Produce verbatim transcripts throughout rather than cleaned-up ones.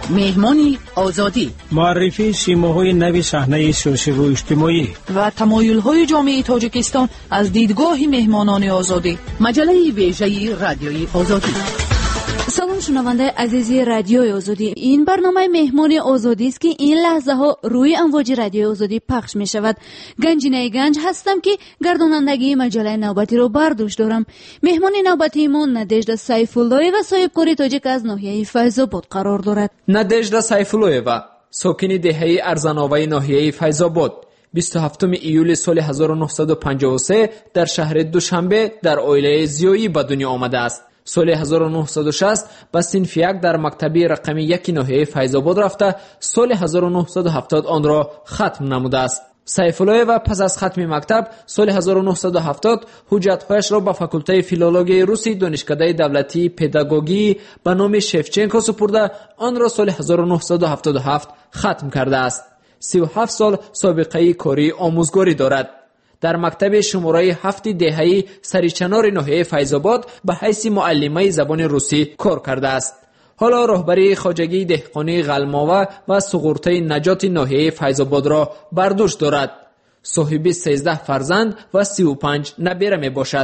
مهمان آزادی، معرفی سیماهای نوی صحنه سیاسی و اجتماعی و تمایل‌های جامعه تاجیکستان از دیدگاه مهمانان آزادی. مجله ویژه رادیوی آزادی. سلام شنونده عزیزی رادیوی آزادی، این برنامه مهمان آزادی است که این لحظه ها روی امواج رادیوی آزادی پخش می شود. گنجینه گنج هستم که گردانندگی مجله نوبتی رو بر دوش دارم. مهمان نوبتی ما ندژدا سیفاللویوا و صاحبکاری تاجیک از ناحیه فیض‌آباد قرار دارد. ندژدا سیفاللویوا ساکن دهه ارزان‌آور ناحیه فیض‌آباد بیست و هفتم ایول سال هزار و نهصد و پنجاه و سه در شهر دوشنبه در عائله زیایی به دنیا آمده است. سال هزار و نهصد و شصت به صنف یک در مکتبی رقمی یک ناحیه فیض‌آباد رفته سال هزار و نهصد و هفتاد آن را ختم نموده است. سیفاللویوا پس از ختم مکتب سال هزار و نهصد و هفتاد حجت‌هایش را به فاکولته فیلولوژی روسی دانشکده دولتی پداگوژی به نام شفچنکو سپرده آن را سال هزار و نهصد و هفتاد و هفت ختم کرده است. سی و هفت سال سابقه کاری آموزگاری دارد. در مکتب شماره هفت دهه‌ای سریچنار ناحیه فیض‌آباد به حیث معلمه زبان روسی کار کرده است. حالا راهبری خواجگی دهقانی غلماوه و سقورته نجات ناحیه فیض‌آباد را بر دوش دارد. صاحب سیزده فرزند و سی و پنج نبیره می باشد.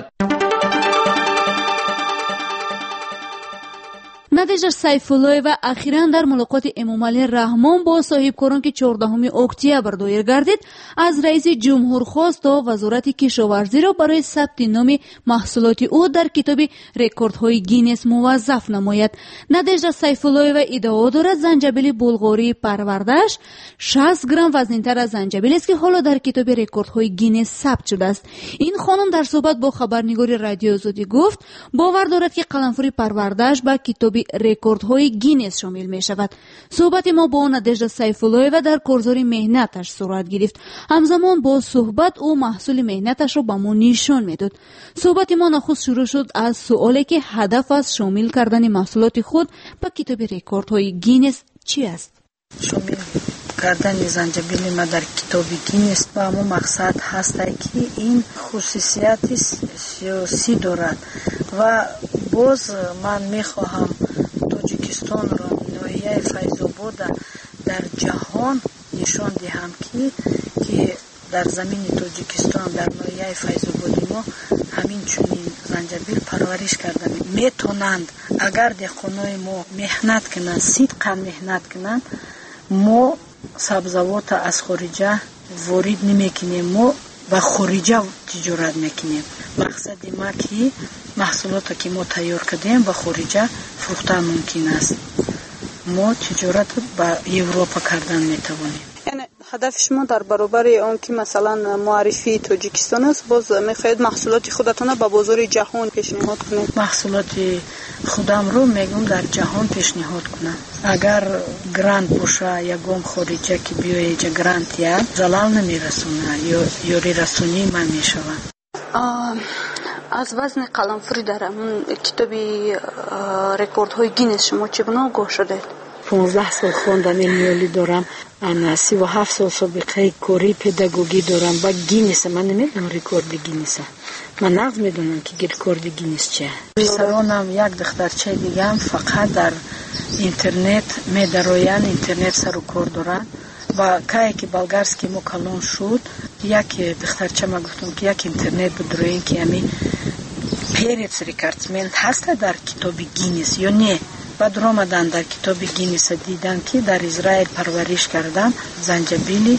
ندژدا سیفاللویوا اخیراً در ملاقات امامعلی رحمان با صاحبکاران که چهاردهم اکتبر دایر گردید از رئیس جمهور خواست تا وزارت کشاورزی را برای ثبت نام محصولات او در کتاب رکوردهای گینس موظف نماید. ندژدا سیفاللویوا ادعا دارد زنجبیل بلغاری پرورده‌اش شصت گرم وزن‌تر از زنجبیل است که حالا در کتاب رکوردهای گینس ثبت شده است. این خانم در صحبت با خبرنگار رادیو آزادی گفت باور دارد که قلمفور پرورده‌اش با کتاب رکوردهای گینس شامل می شود. صحبت ما با ندژدا سیفاللویوا در کارزار مهنتش صورت گرفت. همزمان با صحبت او محصول مهنتش را به ما نشان میداد. صحبت ما نخست شروع شد از سوالی که هدف از شامل کردن محصولات خود به کتاب رکوردهای گینس چی است؟ شامل کردن زنجبیل ما در کتاب گینس با همون مقصد هست که این خصوصیت سیاسی دارد و باز من میخواهم تاجیکستان را ناحیه فیض‌آباد در جهان نشان دهم که که در زمین تاجیکستان در ناحیه فیض‌آباد ما همین چنین زنجبیل پرورش کردن میتونند. اگر دهقانای ما مهنت کنند، صدقاً مهنت کنند، ما سبزوات از خارجه وارد نمیکنیم، ما و خارجه تجارت میکنیم. مقصد ما که محصولات که ما تیار کردیم و خارجه فروختن ممکن است. ما تجارت با اروپا کردن میتوانیم. یعنی هدف شما در برابر اون که مثلا معرفی تاجیکستان است، باز میخواهید محصولات خودتان به بازار جهان پیشنهاد کنید؟ محصولات خودم رو میگم در جهان پیشنهاد کنم. اگر گرانت باشه یا گم خارجه که بیای اینجا گرانت یا زلال نمیرسونه یا یوری رسونی من میشوم. از وزن قلمفوری در همون کتابی رکوردهای گینس شما چگونه آگاه شده؟ پانزده سال خواندن علمی دارم، انا سی و هفت سال سابقه کاری پداگوژی دارم و گینس من نمیدونم رکورد گینس. من نقض میدونم که رکورد گینس چیه. پسرانم یک دخترچه دیگه هم فقط در اینترنت میدروین، اینترنت سر و کار دارن و که که بلغارسکی ما کلان شد یک دخترچه ما گفتم که یک اینترنت بدروین که همین پیرتس ریکاردمنت هست در کتاب گینس یا نه. بعد رامدن در کتاب گینس دیدن که در اسرائیل پرورش کردن زنجبیلی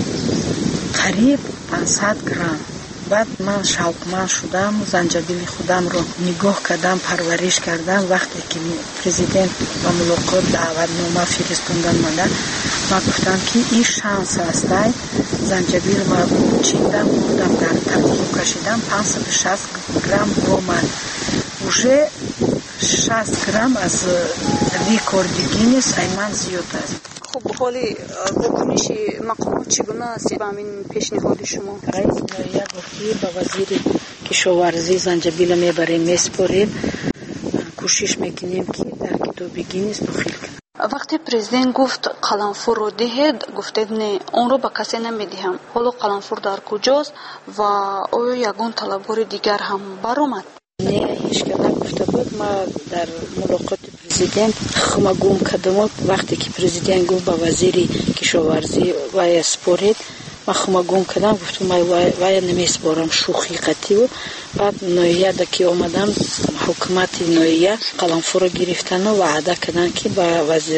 قریب پانصد گرم. بعد من شوقمند شدم، زنجبیل خودم رو نگاه کردم، پرورش کردم. وقتی که پرزیدنت با ملاقات دعوتنامه فرستادن مالا، ما گفتم که این شانس است. زنجبیل ما چیدم، بردم در ترازو کشیدم، پانصد و شصت گرم آمد. уже شصت گرم از رکورد گینس ایمان زیاد است. خب حالی واکنش مقامات چگونه است به همین پیشنهاد شما؟ رئیس ناحیه گفتی با وزیر کشاورزی زنجبیل میبریم میسپاریم، کوشش میکنیم که در کتاب گینس داخل کنیم. وقتی پرزیدنت گفت قلمفور رو دهید، گفتید نه اون رو به کسی نمیدهم. حالا قلمفور در کجاست و آیا یگان طلبکار دیگر هم برآمد؟ نه هیچ که نگفته بود. ما در ملاقات پرزیدنت خما گم کردم وقتی که پرزیدنت گفت با وزیر کشاورزی و سپورت ما خما گم کردم گفتم ما وای نمیسپارم شوخی قطعی و بعد نویه دکی آمدم حکومت نویه قلمفور گرفتن و وعده کردن که با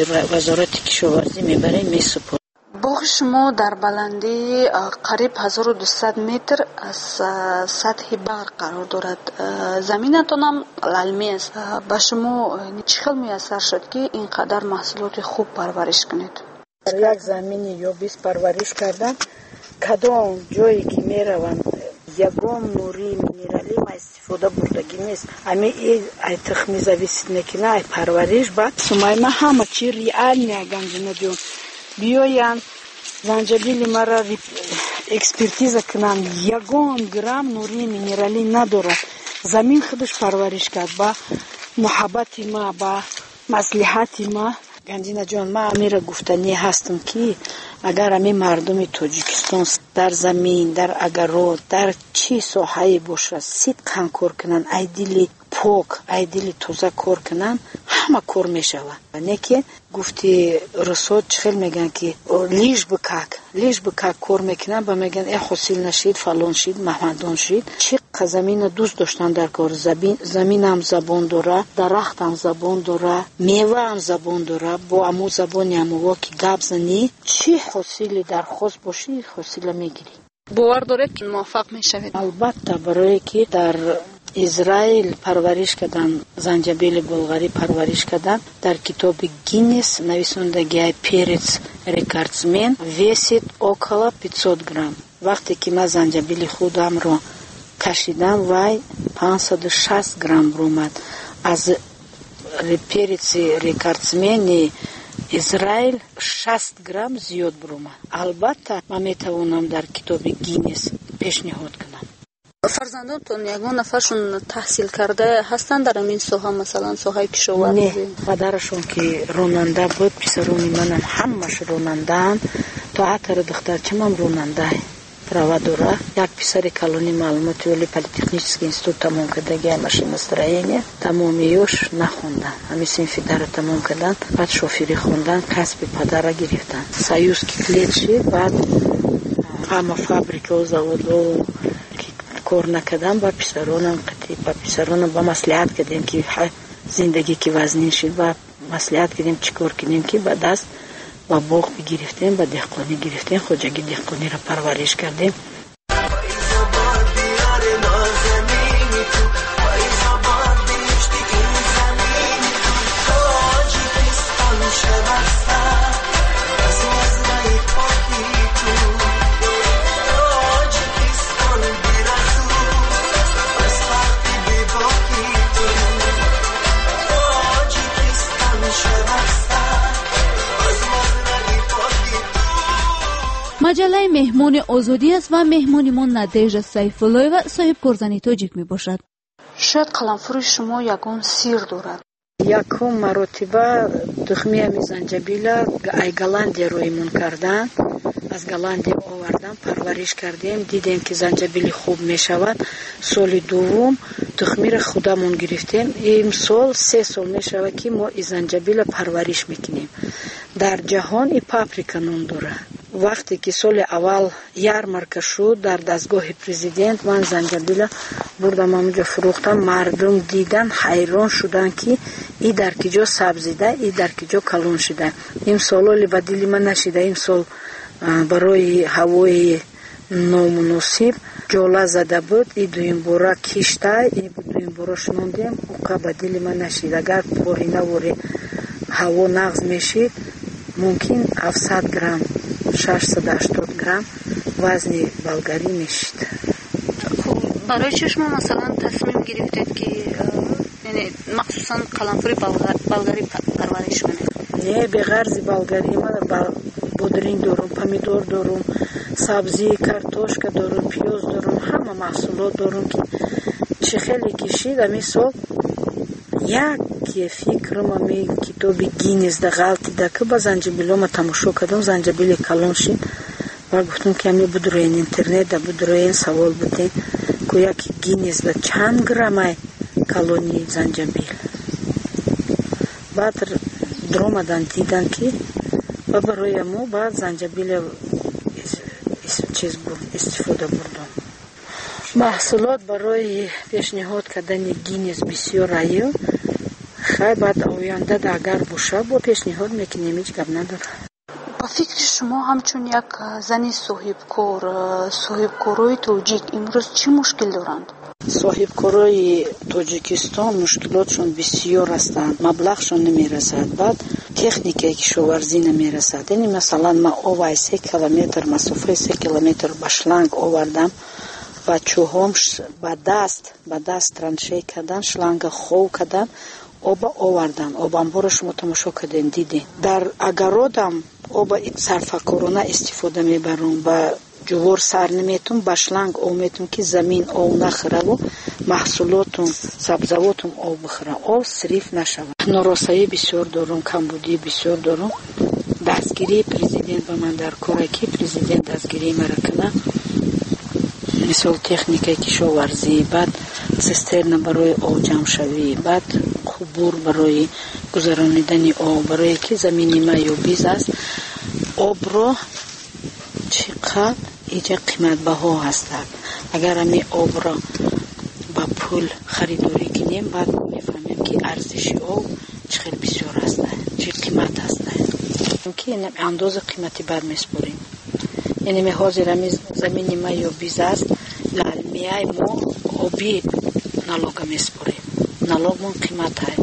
وزارت کشاورزی میبریم میسپارم. باغ شما در بلندی قریب هزار و دویست متر از سطح بحر قرار دارد. زمینتان هم للمی است. به شما چه خیلی میسر شد که اینقدر محصولات خوب پرورش کنید؟ در یک زمینی یا بیست پرورش کردن کدام جایی که میروند یگام نوری مینرالی ما استفاده بردگی نیست. امی ای تخمی زویست نکنه ای پرورش بعد سمای ما همه چی ریال میگن جنجون بیاین زنجبیل مرا اکسپرتیز کنن یگام گرم نوری مینرالی نداره. زمین خودش پرورش کرد با محبت ما با مصلحت ما. گنجینا جان ما امیره گفتنی هستم که اگر امی مردم تاجیکستان در زمین در اگرود در چی ساحه باشه صدقاً کار کنن ای دلی پاک ای دلی تازه کار کنن همه کار میشود. نه که گفتی رسول چخیل میگن که لیش بکک لیش بکک کار میکنن با میگن ای حاصل نشید فلان شید محمدان شید. چی زمین دوست داشتن در کار زمین زمین هم زبان داره درخت هم زبان داره میوه هم زبان داره با امو زبانی امو که گپ زنی چی حاصلی در خواست باشی حاصل میگیری. باور دارید که موفق میشوید؟ البته برای که در اسرائیل پرورش کردن زنجبیل بلغاری پرورش کردن در کتاب گینس نویسندگی پرس ریکاردسمن весит около пятьсот грамм. وقتی که من زنجبیل خودم رو کشیدم وای پانصد و شصت گرم برومد. از پرس ریکاردسمن اسرائیل شصت گرم زیاد برومد. البته من میتوانم در کتاب گینس پیشنهاد کنم. فرزندانتون یگان نفرشون تحصیل کرده هستن در این ساحه مثلا ساحه کشاورزی؟ نه پدرشون که راننده بود پسرونی منم همش راننده‌اند تا حتی دخترچه‌م راننده права дора. Як писари калони маълумоти оли политехнически институт тамом кардагия машиностроение тамомиёш нахондан. Ҳами синфи дара тамом кардан, баъд шофирӣ хондан, касби падара гирифтан. Союзки клет шид, баъд ҳама фабрикао заводо ки кор накардан ба писаронам қати ба писаронам ба маслиҳат кардем ки зиндагӣ ки вазнин шид ва маслиҳат кардем чӣ кор кунем ки ба даст با باغ بگیرفتیم با دهقانی گرفتیم خودجگی دهقانی را پرورش کردیم. مجله مهمون آزادی است و مهمانمان ندیجه سیف‌الله‌یeva صاحب کارزنی تاجیک می باشد. شاید قلمفروش شما یگان سیر دارد. یکم مرتبه تخمی همی زنجبیل ای گلندی رو ایمون کردن از گلندی آوردن پرورش کردیم دیدیم که زنجبیل خوب می شود. سال دوم تخمی را خودمون گرفتیم. این سال سه سال می شود که ما این زنجبیل پرورش میکنیم. در جهان این پاپریکا نام داره. وقتی که سال اول یارمارکا شد در دستگاه پرزیدنت من زنجبیل بردم اونجا فروختم. مردم دیدن حیران شدن که ای در کجا سبزیده ای در کجا کلون شده. این سال به دل من نشده. این سال برای هوای نامناسب جوله زده بود. ای دویم بارا کشته ای دویم بارا شنوندیم اوکا به دل من نشده. اگر پاری نوری هوا نغز میشید ممکن هفتصد گرم ششصد و هشتاد گرم وزن بلغاری میشید. برای چه شما مثلا تصمیم گرفتید که یعنی مخصوصا قلمفوری بلغاری پرورش کنید؟ نه به غرض بلغاری من بودرین دارم، پمیدور دارم، سبزی کارتوشکا دارم، پیاز دارم، همه محصولات دارم که چه خیلی کشید. امی سال یک فکرم امی کتاب گینس ده غلطی ده که با زنجبیلوم تماشا کردم زنجبیل کلون شد و گفتم که امی بود روی اینترنت ده بود روی این سوال بودیم که یک گینس ده چند گرمه کالونی زنجبیل. بعد درآمدن دیدن که و برای ما بعد زنجبیل چیز بود استفاده بردم. محصولات برای پیشنهاد کردن گینس بسیار رایج. خیلی بعد آینده اگر باشه با پیشنهاد میکنیم، هیچ گپ نداره. با فکر شما همچون یک زنی صاحبکار، صاحبکارای توجیک امروز چی مشکل دارند؟ صاحبکارای تاجیکستان مشکلاتشون بسیار هستند. مبلغشون نمیرسد. بعد تکنیک کشاورزی نمیرسد. یعنی مثلا ما اوای سه کیلومتر مسافه سه کیلومتر با شلنگ آوردم و چوهم با دست با دست ترانشه کردن، شلنگ خو کردن، آب آوردن. آبم برو شما تماشا کردین دیدین. در اگرودم آب صرفه‌کارانه استفاده میبرم و جوار سر نمیتون با شلنگ آب میتون که زمین آب نخوره و محصولاتون سبزواتون آب بخوره، آب صریف نشود. نارسایی بسیار دارم، کمبودی بسیار دارم. دستگیری پرزیدنت با من در کاره که پرزیدنت دستگیری مرا کنه، مثل تکنیک کشاورزی، بعد سیسترن برای آب جمع شوی، بعد خبور برای گذراندن آب، برای که زمین ما یوبیز است. آب را چقدر اینجا قیمت بها هستند. اگر همی آب را با پول خریداری کنیم بعد میفهمیم که ارزش آب چقدر بسیار هستند، چه قیمت هستند. که این اندازه قیمتی بر میسپاریم. یعنی می حاضر همی زمین ما یوبیز است، لالمیای ما آبی نالوگ میسپاریم. نالوگ من قیمت های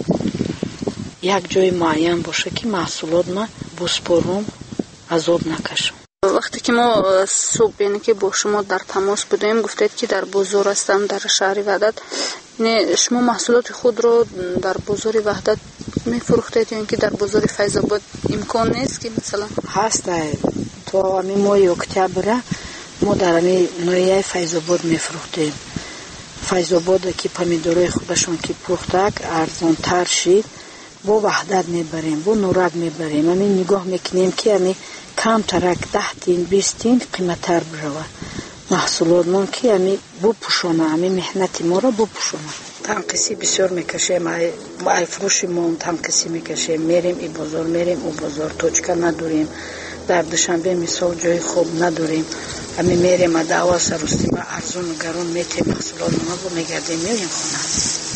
یک جای معین باشه که محصولات ما بسپارم، عذاب نکشم. وقتی که ما صبح یعنی که با شما در تماس بودیم گفتید که در بازار هستم در شهر وحدت، یعنی شما محصولات خود رو در بازار وحدت میفروختید یا اینکه در بازار فیض آباد امکان نیست که مثلا هست؟ تو همین ماه اکتبر ما در همین نوعیه فیض آباد میفروختیم. فیض آباد که پمیدورای خودشون که پختک ارزان تر شید با وحدت میبریم، با نورک میبریم. همین نگاه میکنیم که همین کم ترک ده تین بیست تین قیمت تر بروه محصولات من که همین بپوشانه، همین محنت ما را بپوشانه. تنقیسی بسیار میکشیم، ای فروشی ما تنقیسی میکشیم، میریم ای بازار میریم او بازار، توچکه نداریم، در دوشنبه مثال جای خوب نداریم، همین میریم دعوا سرستی ما ارزون و گرون میتیم محصولات ما با میگردیم میریم خونه.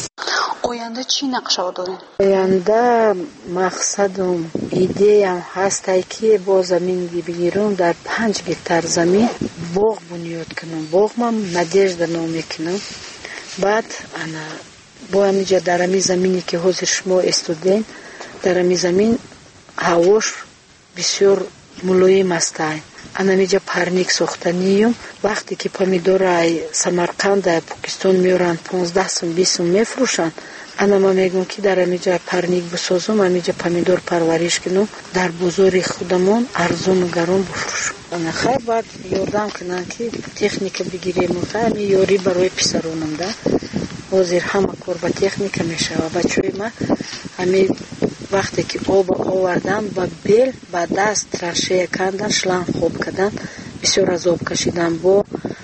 آینده چی نقشه دارین؟ آینده مقصدم ایده هم هست که با زمین بگیرم در پنج گتر زمین باغ بنیاد کنم. باغ من نادیجده نام کنم. بعد انا با همینجا در همین زمینی که حضور شما استودین در همین زمین هواش بسیار ملایم است. انا میجا پرنیک ساختنیم. وقتی که پمیدورای سمرقند پاکستان میارن پانزده سوم بیست سوم میفروشن، انا ما میگم که در همینجا پرنیک بسازم، همینجا پمیدور پرورش کنم، در بازار خودمون ارزون و گران بفروشم. انا خیلی باید یادم کنن که تکنیک بگیریم و همین یاری برای پسرانم ده حاضر همه کار با تکنیک میشه. و بچه ما همین وقتی که آب آوردن با بیل با دست ترشه کندن، شلنگ خوب کردن، بسیار از آب کشیدن، با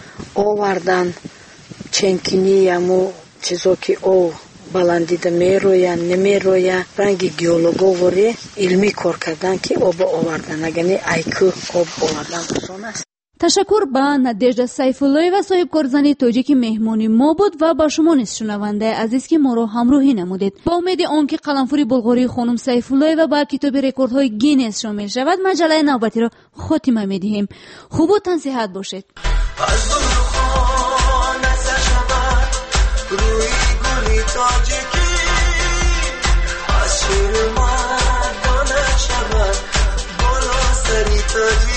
آوردن چنکینی همو چیزا که آب بلندیده میرویه نمیرویه، رنگ گیولوگا وری علمی کار کردن که آب آوردن، اگر نه ایکو آب آوردن بسان است. تشکر به نادیجده سیفاللهی و صاحب کارزنی توجیک مهمانی ما بود و با شما نیز شنونده عزیز که ما را همراهی نمودید. با امید آنکه قلمفوری بلغاری خانم سیفاللهی و با کتاب رکوردهای گینس شامل شود مجله نوبتی را خاتمه میدهیم. خوب و تن صحت باشید. تاجیکی